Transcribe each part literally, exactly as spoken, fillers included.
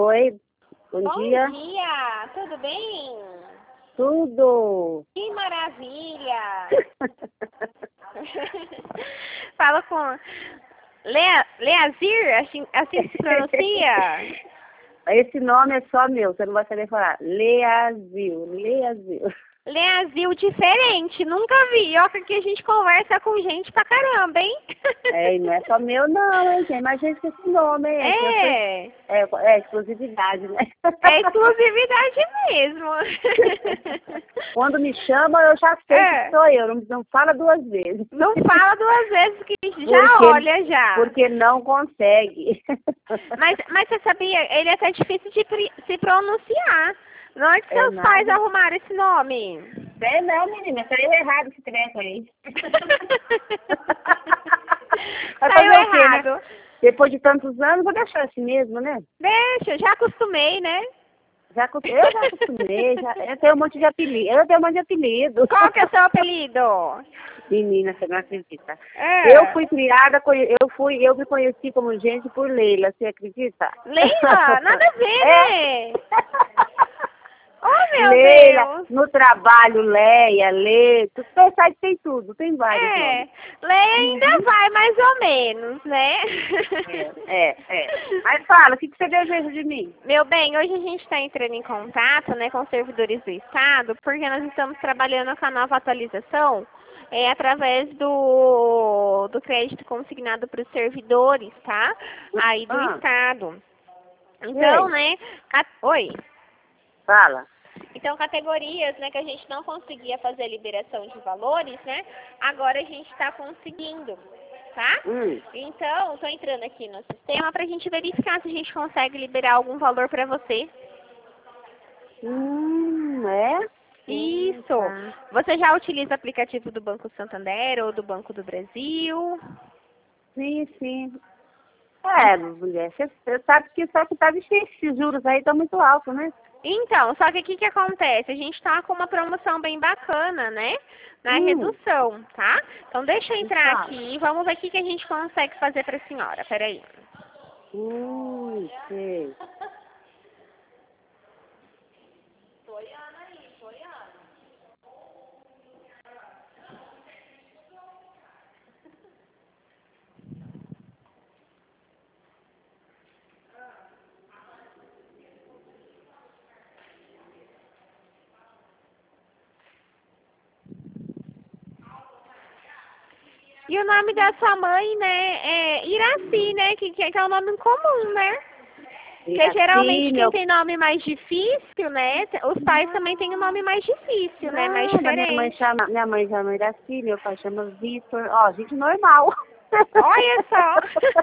Oi, bom, Bom dia. dia, tudo bem? Tudo. Que maravilha! Fala com Lea, Leazir, assim, assim se pronuncia? Esse nome é só meu, você não vai saber falar. Leazil, Leazil. Leazil diferente, nunca vi. Ó, que a gente conversa com gente pra caramba, hein? É, e não é só meu não, hein? Tem mais gente com esse nome, hein? É. É, é exclusividade, né? É exclusividade mesmo. Quando me chama, eu já sei É. que sou eu, não, não fala duas vezes. Não fala duas vezes que já Porque- olha já. Porque não consegue. Mas, mas você sabia, ele é até difícil de pri- se pronunciar. Não é que É seus nada. pais arrumaram esse nome? É não, menina, saiu errado esse treco aí. Vai Saiu fazer o quê, né? errado. Depois de tantos anos, vou deixar assim mesmo, né? Deixa, já acostumei, né? Já, acos- eu já acostumei, já, eu tenho um monte de apelido. Eu tenho um monte de apelido. Qual que é o seu apelido? Menina, você não acredita. É. Eu fui criada, conhe- eu fui, eu me conheci como gente por Leila, você acredita? Leila? Nada a ver, É. né? Oh, meu Leila, Deus. no trabalho, Leia, Lê, tu pensar que tem tudo, tem vários É, nomes. Leia ainda Uhum. vai mais ou menos, né? É, é. Mas fala, o que, que você deseja de mim? Meu bem, hoje a gente está entrando em contato, né, com os servidores do Estado, porque nós estamos trabalhando com a nova atualização é, através do, do crédito consignado para os servidores, tá? Aí do Ah. Estado. Então, Ei. né, ca- oi. Fala. Então, categorias, né, que a gente não conseguia fazer a liberação de valores, né, agora a gente está conseguindo, tá? Hum. Então, estou entrando aqui no sistema para a gente verificar se a gente consegue liberar algum valor para você. Hum, é? Isso. Hum, tá. Você já utiliza o aplicativo do Banco Santander ou do Banco do Brasil? Sim, sim. É, mulher, você, você sabe que só que tá difícil, esses juros aí estão muito altos, né? Então, só que o que, que acontece? A gente está com uma promoção bem bacana, né? Na Hum. redução, tá? Então, deixa eu entrar Fala. aqui e vamos ver o que, que a gente consegue fazer para a senhora. Peraí. Hum, sei. E o nome da sua mãe, né, é Iraci, né? Que, que é um nome comum, né? Porque Iraci, geralmente quem meu... tem nome mais difícil, né? Os pais também têm um nome mais difícil, né? Mais Não, mas minha mãe diferente. chama, minha mãe chama Iraci, meu pai chama Vitor. Ó, gente normal. Olha só.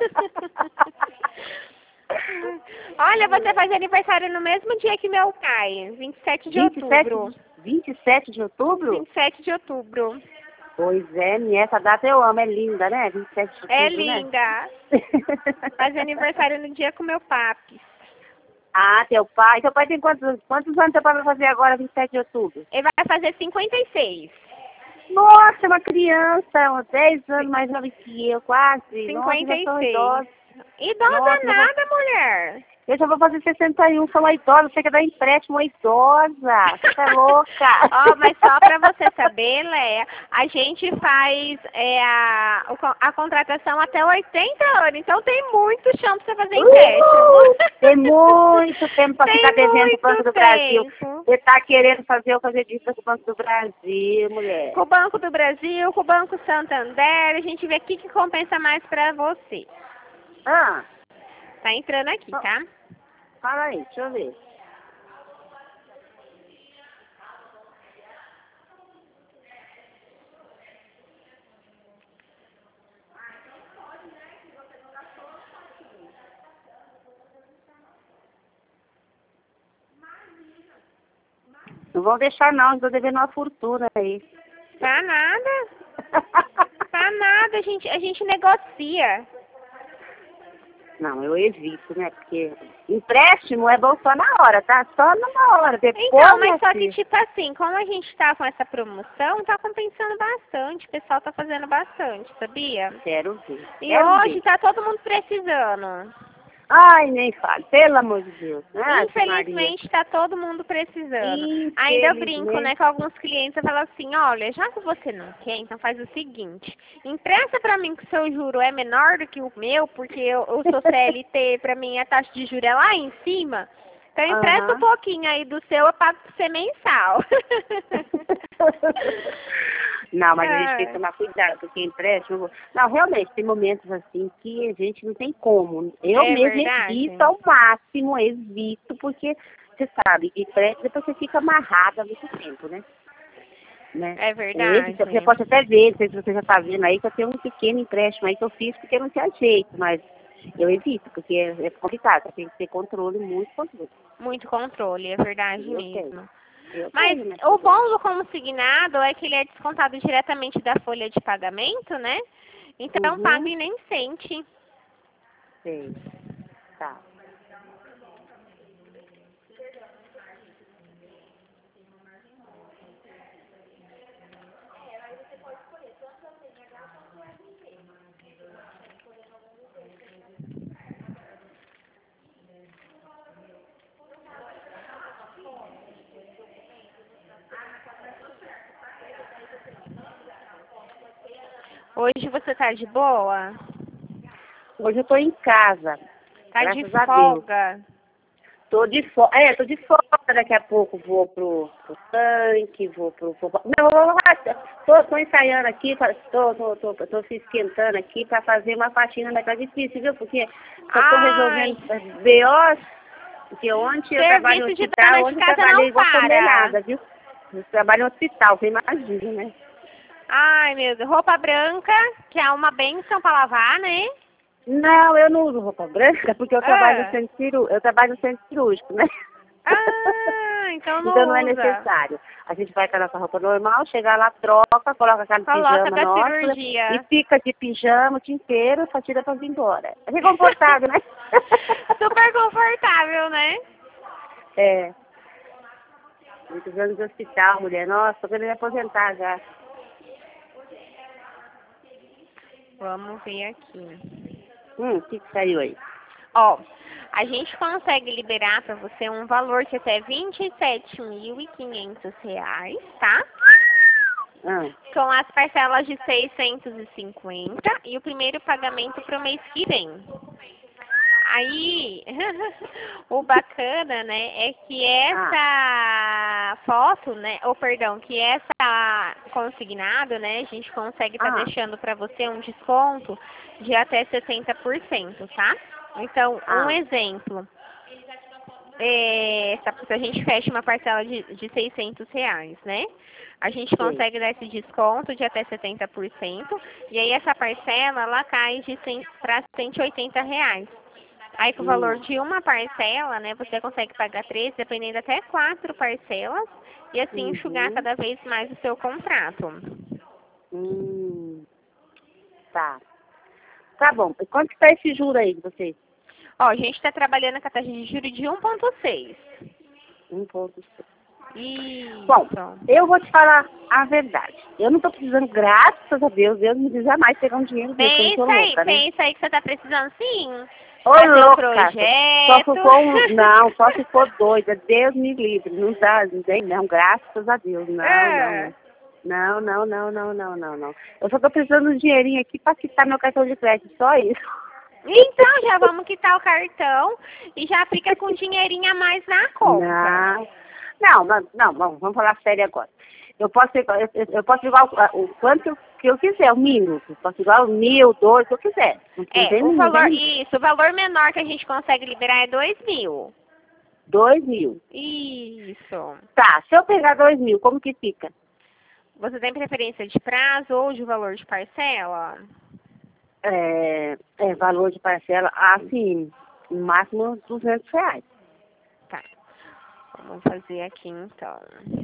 Olha, você faz aniversário no mesmo dia que meu pai, vinte e sete de outubro. vinte e sete de outubro? vinte e sete de outubro. Pois é, minha, essa data eu amo, é linda, né? vinte e sete de outubro, É né? linda. Faz aniversário no dia com meu papi. Ah, teu pai. Teu pai tem quantos, quantos anos teu pai vai fazer agora, vinte e sete de outubro? Ele vai fazer cinquenta e seis. Nossa, é uma criança, uns dez anos mais nova que eu, quase. Nossa, cinquenta já e sou seis. idosa. Idosa Nossa, eu, vou, nada, mulher. eu já vou fazer sessenta e um, sou uma idosa. Você quer dar empréstimo, uma idosa. Você tá louca. Ó, mas só pra você saber, Léa, a gente faz é, a, o co- a contratação até oitenta anos, então tem muito chão pra você fazer empréstimo. Uh, tem muito tempo para Tem ficar devendo o Banco muito do Brasil. tempo. Você tá querendo fazer eu fazer dívida com o Banco do Brasil, mulher. Com o Banco do Brasil, com o Banco Santander, a gente vê o que, que compensa mais pra você. Ah, Tá entrando aqui, tá? fala aí, deixa eu ver. Não vão deixar não, estou devendo uma fortuna aí. Tá nada. Tá nada, a gente, a gente negocia. Não, eu evito, né? Porque empréstimo é bom só na hora, tá? Só numa hora. Depois, Então, minha mas só que filha, tipo assim, como a gente tá com essa promoção, tá compensando bastante. O pessoal tá fazendo bastante, sabia? quero ver. E Quero hoje ver. tá todo mundo precisando. Ai, nem fale, pelo amor de Deus. Ah, Infelizmente, está todo mundo precisando. Ainda eu brinco, né, com alguns clientes, eu falo assim, olha, já que você não quer, então faz o seguinte, empresta para mim que o seu juro é menor do que o meu, porque eu, eu sou C L T, para mim a taxa de juros é lá em cima, então empresta Uhum. um pouquinho aí do seu, eu pago para você mensal. Não, mas a gente Ah. tem que tomar cuidado, porque empréstimo... Não, realmente, tem momentos assim que a gente não tem como. Eu É mesmo verdade? evito ao máximo, evito, porque você sabe que empréstimo depois você fica amarrada há muito tempo, né? né? É verdade. Esse, você pode até ver, não sei se você já está vendo aí, que eu tenho um pequeno empréstimo aí que eu fiz porque não tinha jeito, mas eu evito, porque é, é complicado, tem que ter controle, muito controle. Muito controle, é verdade Eu mesmo. tenho. Eu Mas tenho, né? o bom do consignado é que ele é descontado diretamente da folha de pagamento, né? Então paga Uhum. e nem sente. Sei. Tá. Hoje você tá de boa? Hoje eu tô em casa. Tá de Graças a Deus. folga? Tô de folga. É, tô de folga. Daqui a pouco vou pro, pro tanque, vou pro... pro... Não, vou lá. Tô, tô ensaiando aqui, pra- tô, tô, tô, tô se esquentando aqui pra fazer uma faxina daquela difícil, viu? Porque eu tô Ai, resolvendo B Os, porque ontem eu trabalho no serviço de hospital, dona de ontem eu casa trabalhei não igual para. condenada, viu? Eu trabalho no hospital, você imagina, né? Ai, meu Deus. Roupa branca, que é uma benção pra lavar, né? Não, eu não uso roupa branca porque eu trabalho no Ah, centro cirúrgico, eu trabalho no centro cirúrgico, né? ah então Então não não é usa. necessário. A gente vai com a nossa roupa normal, chega lá, troca, coloca aquela Coloca pijama da nossa e cirurgia. fica de pijama o dia inteiro, só tira pra vir embora. É reconfortável, né? Super confortável, né? É. Muitos anos de hospital, mulher. Nossa, tô querendo me aposentar já. Vamos ver aqui. Hum, o que que saiu aí? Ó, a gente consegue liberar para você um valor de até vinte e sete mil e quinhentos reais, tá? Ah, Com as parcelas de seiscentos e cinquenta e o primeiro pagamento para o mês que vem. Aí, o bacana, né, é que essa foto, né, ou perdão, que essa consignado, né, a gente consegue estar ah, deixando para você um desconto de até sessenta por cento, tá? Então, um ah, exemplo, é, se a gente fecha uma parcela de, de seiscentos reais, né? A gente sei. consegue dar esse desconto de até setenta por cento e aí essa parcela, ela cai de para cento e oitenta reais. Aí com o valor Hum, de uma parcela, né, você consegue pagar três, dependendo até quatro parcelas, e assim enxugar uhum, cada vez mais o seu contrato. hum, tá. Tá bom. E quanto que tá esse juro aí de vocês? Ó, a gente está trabalhando com a taxa de juros de um vírgula seis. Um ponto. Isso. Bom, eu vou te falar a verdade. Eu não estou precisando, graças a Deus, Deus me diz jamais pegar um dinheiro desse, eu não sou Pensa aí, louca, né? pensa aí que você está precisando sim. Ô, Fazer um louca! Só se projeto. for um... Não, só se for doida. Deus me livre. Não dá, não tem, não. Graças a Deus. Não, não, É. não. Não, não, não, não, não, não, não. Eu só estou precisando de um dinheirinho aqui para quitar meu cartão de crédito. Só isso. Então já vamos quitar o cartão e já fica com dinheirinho a mais na conta. Não. Não, não, não, vamos, vamos falar sério agora. Eu posso, eu, eu, eu posso igual o, o quanto que eu quiser, o mínimo. Eu posso igual mil, dois, o que eu quiser. Não, não É, tem, o não valor, tem isso, o valor menor que a gente consegue liberar é dois mil. dois mil. Isso. Tá, se eu pegar dois mil, como que fica? Você tem preferência de prazo ou de valor de parcela? É, é valor de parcela, assim, no máximo duzentos reais. Tá. Vamos fazer aqui então.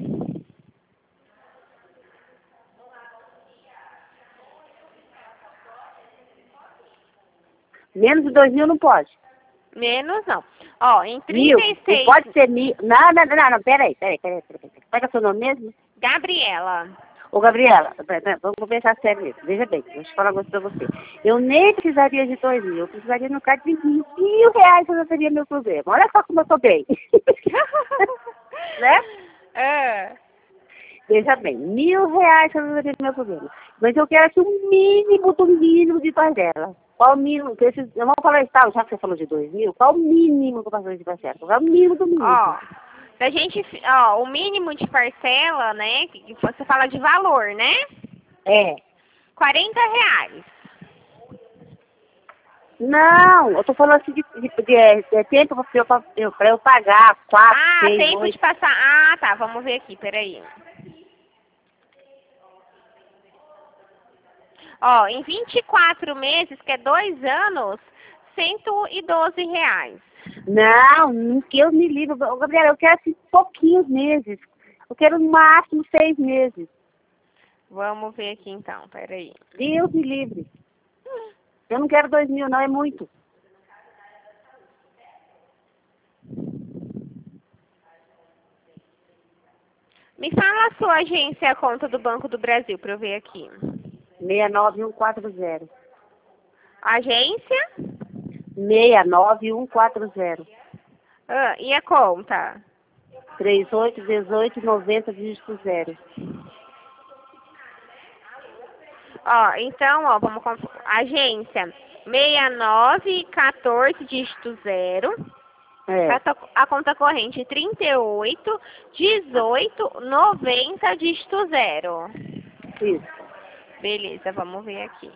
Menos de dois mil não pode. Menos não. Ó, em Mil, trinta e não seis. pode ser mil. Não, não, não, não, peraí, peraí, peraí, peraí. Qual é o seu nome mesmo? Gabriela. Ô, Ô, Gabriela, vamos conversar sério mesmo. Veja bem, deixa eu te falar uma coisa pra você. Eu nem precisaria de dois mil, eu precisaria no caso de mil, mil reais, eu não seria meu problema. Olha só como eu tô bem. Né? É. Veja bem, mil reais eu não seria meu problema. Mas eu quero aqui o mínimo do mínimo de parcela. Qual o mínimo? Esse, vamos falar isso, tá? Já que você falou de dois mil, qual o mínimo que eu faço de parcela? Qual é o mínimo do mínimo? Ó, da gente, ó, o mínimo de parcela, né? Que você fala de valor, né? É. quarenta reais. Não, eu tô falando assim de, de, de, de, de tempo pra eu, pra, eu, pra eu pagar quatro, Ah, seis, tempo oito. de passar. Ah, tá. Vamos ver aqui, peraí. Ó, em vinte e quatro meses, que é dois anos, cento e doze reais. Não, não que eu me livre. Ô, Gabriela, eu quero assim pouquinhos meses. Eu quero no máximo seis meses. Vamos ver aqui então, peraí. Deus me livre. Eu não quero dois mil, não, é muito. Me fala a sua agência e a conta do Banco do Brasil para eu ver aqui. seis nove um quatro zero. Agência? seis nove um quatro zero. Ah, e a conta? trinta e oito, dezoito, noventa, dígito zero. Ó, então, ó, vamos com agência seis nove um quatro, dígito zero. É. A, to- a conta corrente trinta e oito, dezoito, noventa, dígito zero. Isso. Beleza, vamos ver aqui.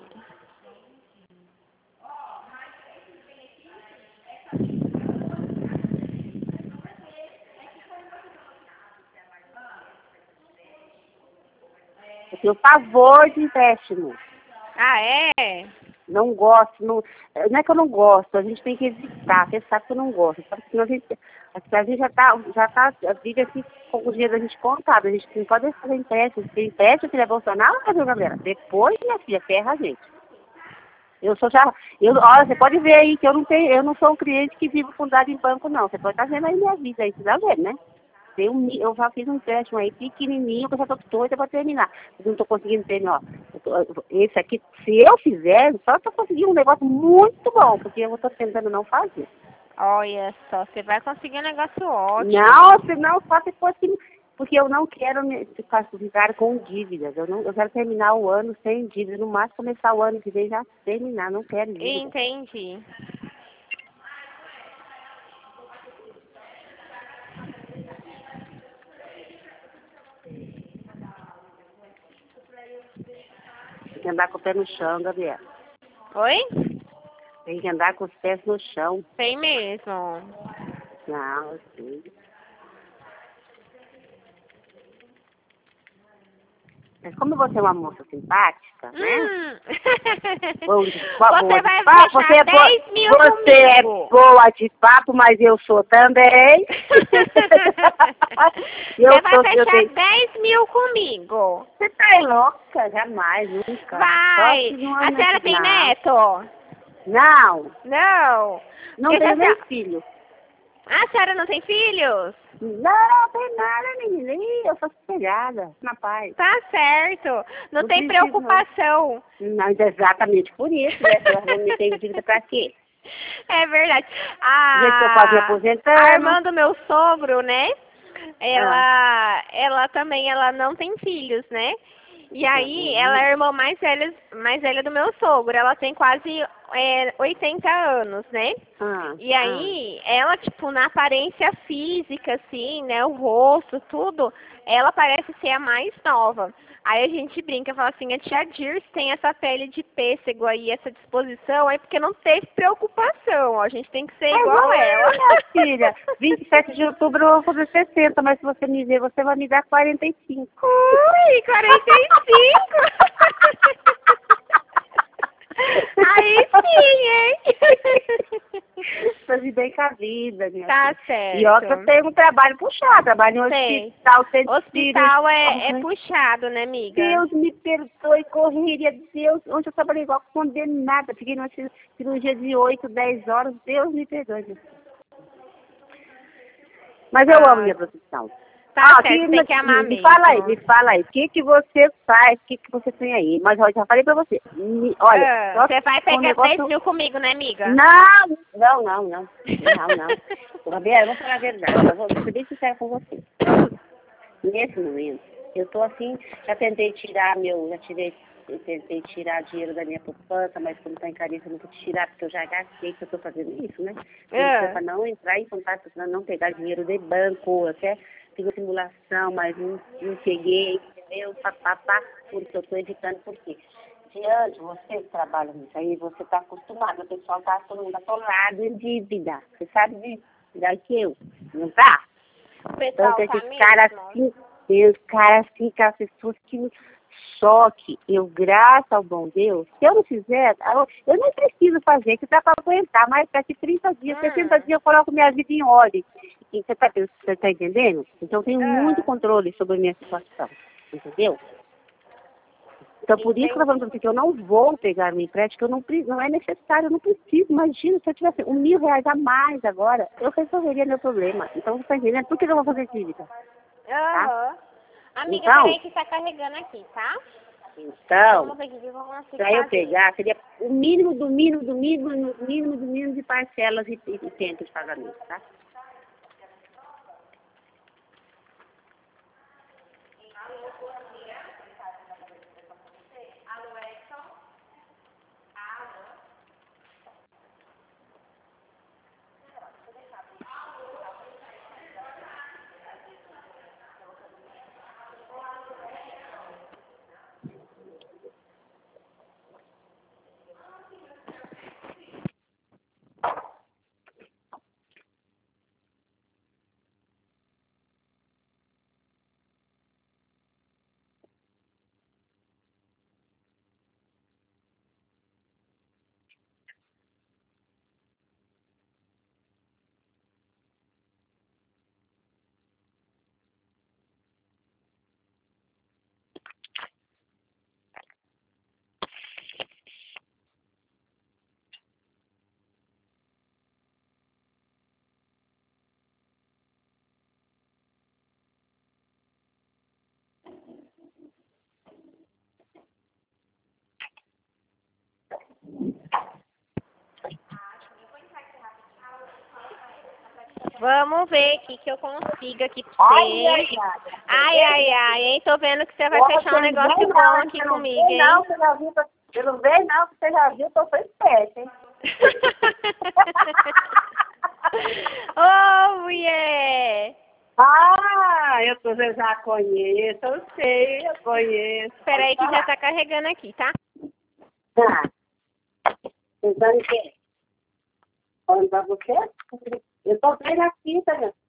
Eu tenho pavor de empréstimo. Ah, é? Não gosto, não, não é que eu não gosto, a gente tem que evitar, você sabe que eu não gosto, sabe? Senão a gente, a gente já está, já tá, vive assim com o dinheiro da gente contado, a gente não pode fazer empréstimo, porque empréstimo, filha Bolsonaro, cadê, galera? Depois, minha filha, ferra a gente. Eu sou já, eu, olha, você pode ver aí que eu não tenho, eu não sou um cliente que vive fundado em banco, não, você pode estar vendo aí minha vida aí, você tá vendo, né? Tem um, eu já fiz um empréstimo aí pequenininho, que eu já estou doida para terminar. Eu não estou conseguindo terminar. Ó. Eu tô, esse aqui, se eu fizer, só estou conseguindo um negócio muito bom, porque eu estou tentando não fazer. Olha só, você vai conseguir um negócio ótimo. Não, senão só se fosse, porque eu não quero me, ficar, ficar com dívidas. Eu, não, eu quero terminar o ano sem dívidas. No máximo começar o ano que vem já terminar, não quero dívidas. Entendi. Tem que andar com o pé no chão, Gabriela. Oi? Tem que andar com os pés no chão. Tem mesmo. Não, assim. Mas como você é uma moça simpática, né? Hum. Bom, Você boa vai de papo, fechar você é boa, dez mil você é comigo. boa de papo, mas eu sou também. eu Você vai sou, eu fechar tenho... dez mil comigo. Você tá louca? Jamais, nunca. Vai. Só se não A senhora tem não. neto? Não, Não. não Porque tenho se a nem senhora- filho. A senhora não tem filhos? Não, tem nada, menina. Ih, eu sou sossegada, na paz. Tá certo. Não, Não tem preciso, não. preocupação. Não, exatamente por isso, né? Eu vou me ter dívida pra quê? É verdade. Já estou quase me A, aposentando. a irmã do meu sogro, né? Ah. Ela, ela também, ela não tem filhos, né? E aí, ela é a irmã mais velha, mais velha do meu sogro. Ela tem quase é, oitenta anos, né? Ah, E aí, ela, tipo, na aparência física, assim, né? O rosto, tudo, ela parece ser a mais nova. Aí a gente brinca, fala assim, a tia Dirce tem essa pele de pêssego aí, essa disposição, aí porque não teve preocupação, ó. A gente tem que ser é igual igual ela. minha filha. vinte e sete de outubro eu vou fazer sessenta, mas se você me ver, você vai me dar quarenta e cinco. Ui, quarenta e cinco! Aí sim, hein? Tô de bem com a vida, minha Tá filha. certo. E outra, eu tenho um trabalho puxado, trabalho em Sei. hospital, centro Hospital é, é cirúrgico. puxado, né, amiga? Deus me perdoe, correria, Deus, onde eu trabalhei igual condenada, fiquei numa cirurgia de oito, dez horas, Deus me perdoe. Meu filho. Mas eu Ah. amo minha profissão. Tá Ah, certo, que, tem que amar me mesmo. fala aí, me fala aí. O que, que você faz? O que, que você tem aí? Mas eu já falei pra você. Me- olha, Ah, só você vai um pegar negócio... dez mil comigo, né, amiga? Não, não, não, não. Não, não. Gabriela, eu vou falar a verdade. Eu vou ser bem sincera com você. Nesse momento, eu tô assim, já tentei tirar meu, já tirei, eu tentei tirar dinheiro da minha poupança, mas como tá encarecendo, eu não vou tirar, porque eu já gastei que eu tô fazendo isso, né? Ah. Para não entrar em contato, para não pegar dinheiro de banco, até fiz uma simulação, mas não, não peguei, entendeu? Papapá, porque eu tô evitando, por quê? Diante, você que trabalha nisso aí, você tá acostumado, o pessoal tá todo mundo atolado em dívida. Você sabe disso, melhor que eu, não tá? O pessoal Então, tá esses caras mesmo? assim, os caras assim, aquelas pessoas que me choque. Eu, graças ao bom Deus, se eu não fizer, eu, eu nem preciso fazer, que dá para aguentar, mas daqui trinta dias, Hum. sessenta dias eu coloco minha vida em ordem. E você tá, você tá entendendo? Então, eu tenho Ah. muito controle sobre a minha situação, entendeu? Então, por isso que eu tô falando pra você que eu não vou pegar meu empréstimo, que eu não, pre- não é necessário, eu não preciso. Imagina, se eu tivesse um mil reais a mais agora, eu resolveria meu problema. Então, você tá entendendo? Por que eu vou fazer dívida? Aham. Amiga, Então- peraí que tá carregando aqui, tá? Então, Vamos ver o que eu vou conseguir para eu fazer. pegar, seria o mínimo do mínimo do mínimo, do mínimo do mínimo de parcelas e, e, e tempo de pagamento, tá? Vamos ver aqui que eu consigo aqui pra Ai, você. ai, Ai, ai, ai, hein? Tô vendo que você vai Olha, fechar um você negócio vem bom não, aqui você não comigo, vem hein? Não, você já viu, eu não vejo não, você já viu que eu sou esperta, hein? Ô, mulher! Ah, eu, tô, eu já conheço, eu sei, eu conheço. Espera aí que Pode já falar. tá carregando aqui, tá? Tá. Pensando o quê? Falando pra você? Eu tô vendo aqui, tá vendo?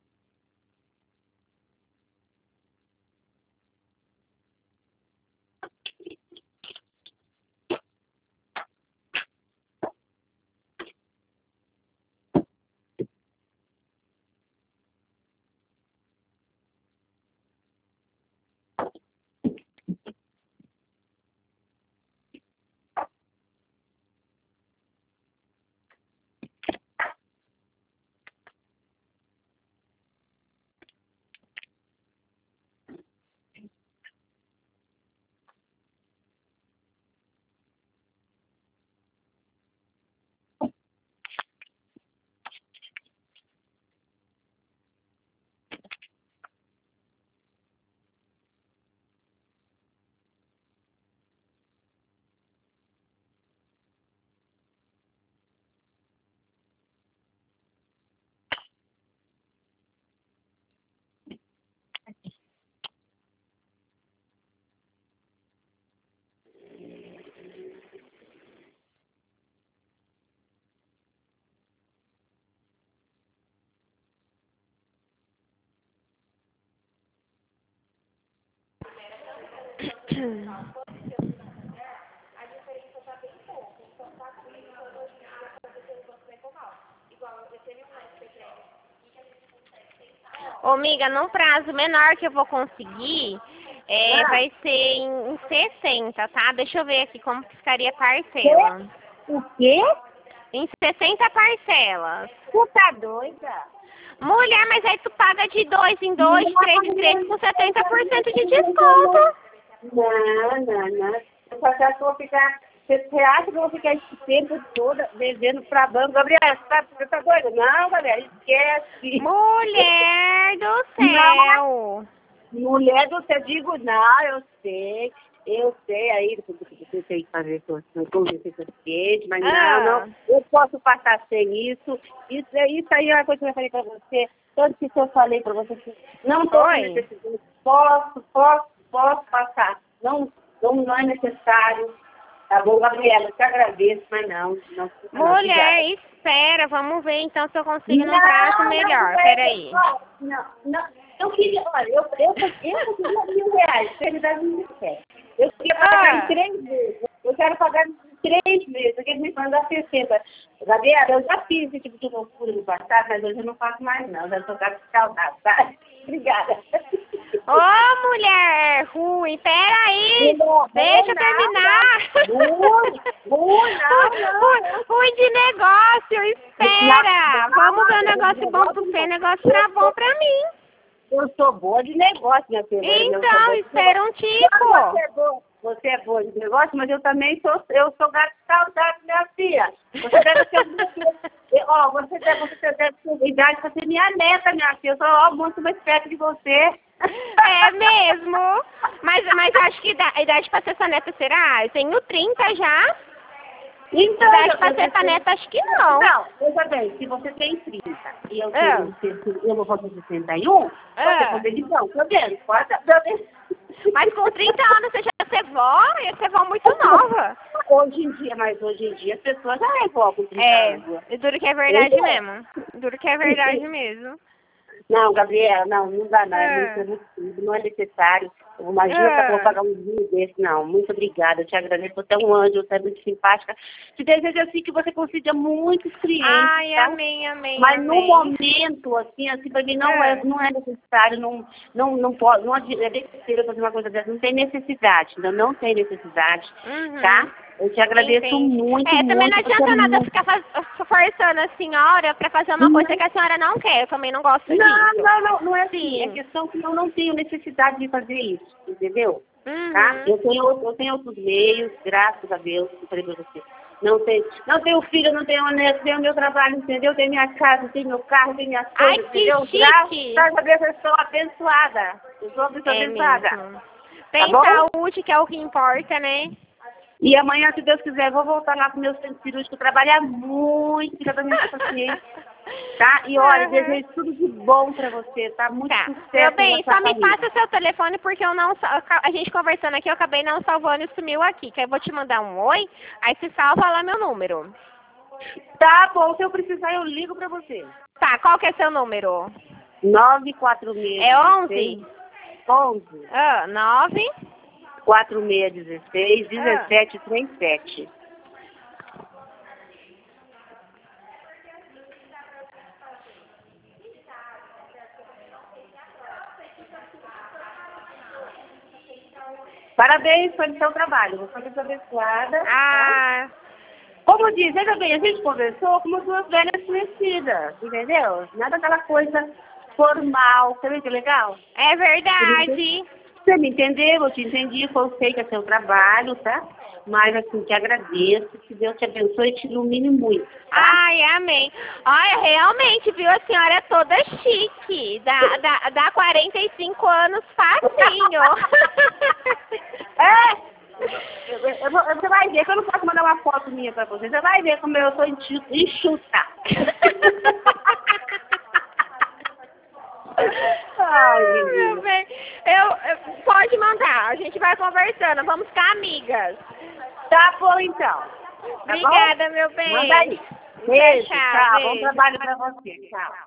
Ô, amiga, num prazo menor que eu vou conseguir, é, Ah. vai ser em, em sessenta, tá? Deixa eu ver aqui como que ficaria a parcela. O quê? Em sessenta parcelas. Você tá doida? Mulher, mas aí tu paga de dois em dois, de três em três, com setenta por cento de desconto. Não, não, não. Eu só acho que eu vou ficar... Você acha que eu vou ficar esse tempo todo devendo pra banco? Gabriela, você tá, você tá doida? Não, Gabriela, esquece. Mulher do céu. Não, mulher do céu, digo não, eu sei. Eu sei aí, você tem que fazer com suficiente, mas Ah. não, não. Eu posso passar sem isso. Isso, isso aí é uma coisa que eu falei pra você. Tanto que eu falei pra você que não estou com necessidade. Posso, posso, posso passar. Não, não, não é necessário. Tá bom, Gabriela, eu te agradeço, mas não. não Mulher, não, espera, vamos ver então se eu consigo num prazo melhor. Não, peraí. Não, não, eu queria, olha, eu, eu, eu, eu queria mil reais, prioridade mil reais. Eu queria pagar ah. em três meses. Eu quero pagar em três meses, porque eles me mandam sessenta. Gabriela, eu já fiz esse tipo de loucura no passado, mas hoje eu não faço mais, não. Já estou com saudade, tá? Obrigada. Ô, oh, mulher ruim, peraí, não, deixa eu terminar. Ruim, ruim, não, não. Ruim de negócio, espera. Não, não, vamos ver um negócio bom pra você, negócio será bom pra mim. Eu sou boa de negócio, minha filha. Então, espera um tico. Você é, boa, você é boa de negócio, mas eu também sou, eu sou gato de saudade, minha filha. Você deve ser, ó, você deve, você deve ter idade pra ser minha neta, minha filha. Eu sou ó, muito mais perto de você. É mesmo? Mas, mas acho que a idade pra ser sua neta será? Eu tenho trinta já. Então, idade pra ser sua neta, acho que não. Não, veja bem, se você tem trinta e eu tenho, é. eu vou fazer sessenta e um, é. Você pode dizer, não, tá vendo? Pode, tá vendo? Mas com trinta anos você já ia ser vó, ia ser vó muito nova. Hoje em dia, mas hoje em dia as pessoas já é vó com trinta é, anos. É, duro que é verdade é. mesmo. Duro que é verdade mesmo. Não, Gabriela, não, não dá não, é, é muito, não é necessário. Imagina é. que eu vou pagar um vinho desse, não. Muito obrigada, eu te agradeço, você é um anjo, você é muito simpática. Te desejo assim que você consiga muitos clientes. Ai, tá? amém, amém. Mas amém. no momento, assim, assim, pra mim não é, é, não é necessário, não, não, não pode, não é besteira fazer uma coisa dessa, não tem necessidade, não, não tem necessidade, uhum. tá? Eu te agradeço Entendi. muito, É, também muito, não adianta nada muito... ficar faz... forçando a senhora pra fazer uma coisa que a senhora não quer. Eu também não gosto não, disso. Não, não, não é assim. É questão que eu não tenho necessidade de fazer isso, entendeu? Uhum. Tá? Eu tenho, eu tenho outros meios, graças a Deus, eu falei pra você. Não tenho, não tenho filho, não tenho neto, tenho meu trabalho, entendeu? Tenho minha casa, tenho meu carro, tenho minhas coisas, Ai, que entendeu? chique. Graças a Deus eu estou abençoada. Eu sou uma pessoa é abençoada. Mesmo. Tem tá saúde, que é o que importa, né? E amanhã, se Deus quiser, eu vou voltar lá pro meu centro cirúrgico, trabalhar muito, ficar da minha paciente. Tá? E olha, uhum. desejo tudo de bom pra você, tá? Muito tá. sucesso. Meu bem, só me família. passa seu telefone, porque eu não a gente conversando aqui, eu acabei não salvando e sumiu aqui. Que eu vou te mandar um oi, aí você salva lá meu número. Tá bom, se eu precisar eu ligo pra você. Tá, qual que é seu número? nove quatro seis. É onze? onze. Ah, nove. quatro seis um seis, um sete três sete. Parabéns pelo seu trabalho, você foi abençoada. Ah. Tá? Como diz, veja bem, a gente conversou como duas velhas conhecidas, entendeu? Nada aquela coisa formal, você vê que legal? É verdade. Você me entendeu, eu te entendi, eu sei que é seu trabalho, tá? Mas assim, te agradeço, que Deus te abençoe e te ilumine muito, tá? Ai, amém. Olha, realmente, viu, a senhora é toda chique. Dá, dá, dá quarenta e cinco anos facinho. É! Eu, eu, eu, você vai ver que eu não posso mandar uma foto minha pra você. Você vai ver como eu sou enxuta. Ai, meu bem. Eu, eu, pode mandar, a gente vai conversando, vamos ficar amigas. Tá bom, então. Tá Obrigada, bom? meu bem. Manda aí. Beijo, tchau, tchau. Beijo. Bom trabalho pra você. Tchau.